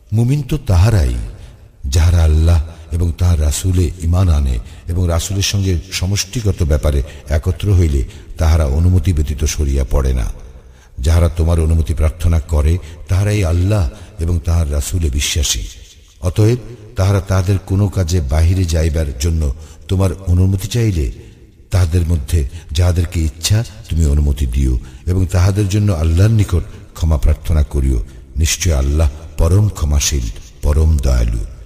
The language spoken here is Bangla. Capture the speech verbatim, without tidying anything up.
মুমিন তো তাহারাই যাহারা আল্লাহ এবং তাহার রাসূলে ঈমান আনে এবং রাসূলের সঙ্গে সমষ্টিগত ব্যাপারে একত্র হইলে তাহারা অনুমতি ব্যতীত সরিয়া পড়ে না। যাহারা তোমার অনুমতি প্রার্থনা করে তাহারাই আল্লাহ এবং তাহার রাসূলে বিশ্বাসী। অতএব তাহারা তাহাদের কোনো কাজে বাহিরে যাইবার জন্য তোমার অনুমতি চাইলে তাহাদের মধ্যে যাহাদেরকে ইচ্ছা তুমি অনুমতি দিও এবং তাহাদের জন্য আল্লাহর নিকট ক্ষমা প্রার্থনা করিও। নিশ্চয় আল্লাহ পরম ক্ষমাশীল, পরম দয়ালু।